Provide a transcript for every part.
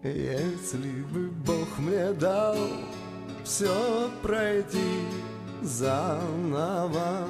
Если бы Бог мне дал все пройти заново,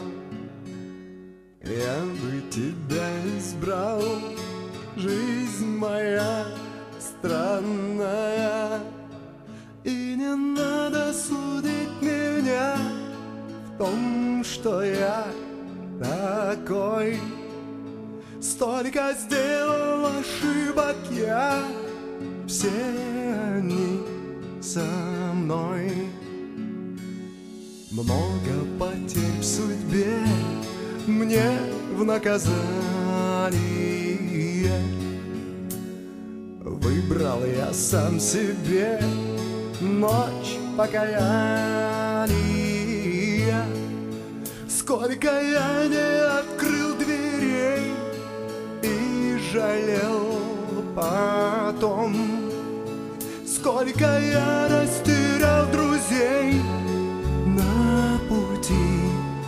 я бы тебя избрал. Жизнь моя странная, и не надо судить меня в том, что я такой. Столько сделал ошибок я, все они со мной. Много потерь в судьбе мне в наказание. Выбрал я сам себе ночь покаяния. Сколько я не открыл дверей и жалел потом, сколько я растерял друзей на пути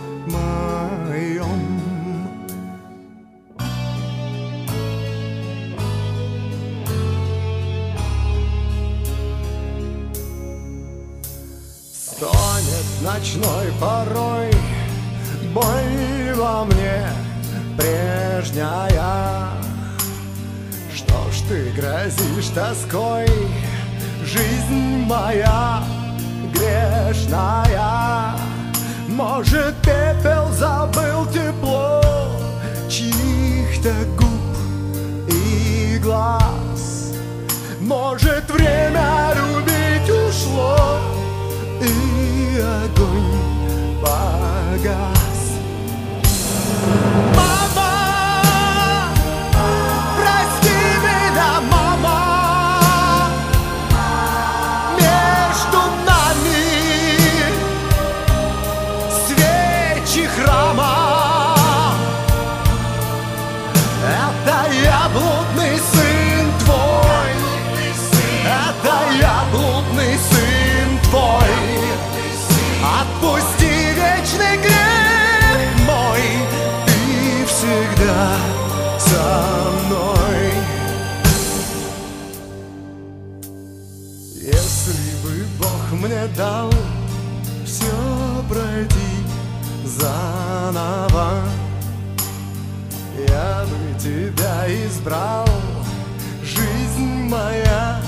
моем. Стонет ночной порой боль во мне прежняя. Что ж ты грозишь тоской, жизнь моя грешная? Может, пепел забыл тепло чьих-то губ и глаз? Может, время любить ушло и огонь погас? Мама, прости меня, мама. Между нами свечи храма. Это я блудный сын твой. Это я блудный сын твой. Отпусти вечный грех мой, ты всегда со мной. Если бы Бог мне дал все пройти заново, я бы тебя избрал. Жизнь моя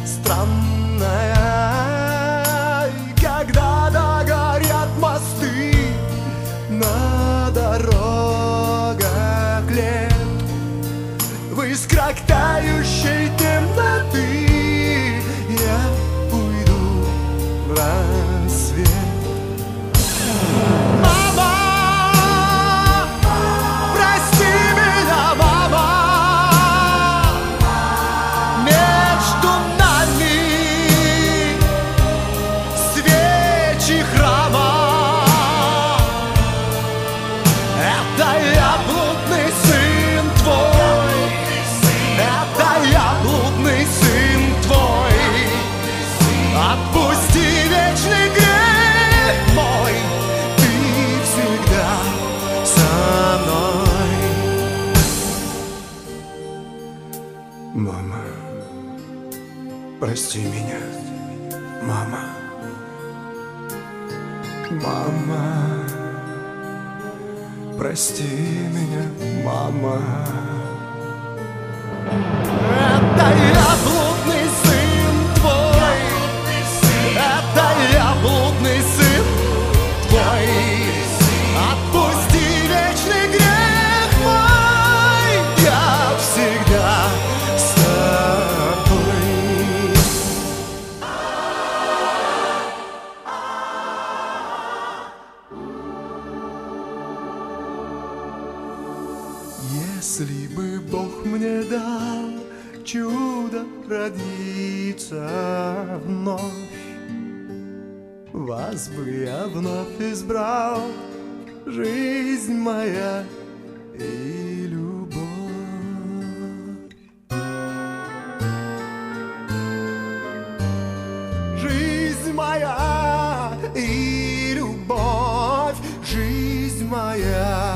странная, и когда догорят мосты на дорогах лет, в искрах тающей темноты я уйду в рассвет. Мама, прости меня, мама. Между нами свечи храма. Это я блудный сын твой. Это я блудный сын твой. Отпусти вечный грех мой, ты всегда со мной. Мама, прости меня, мама. Мама, прости меня, мама. Это я блудный сын твой. Это я блудный сын твой. Отпусти вечный грех мой, я всегда с тобой. Если бы Бог мне дал чудо родиться вновь, вас бы я вновь избрал. Жизнь моя и любовь. Жизнь моя и любовь. Жизнь моя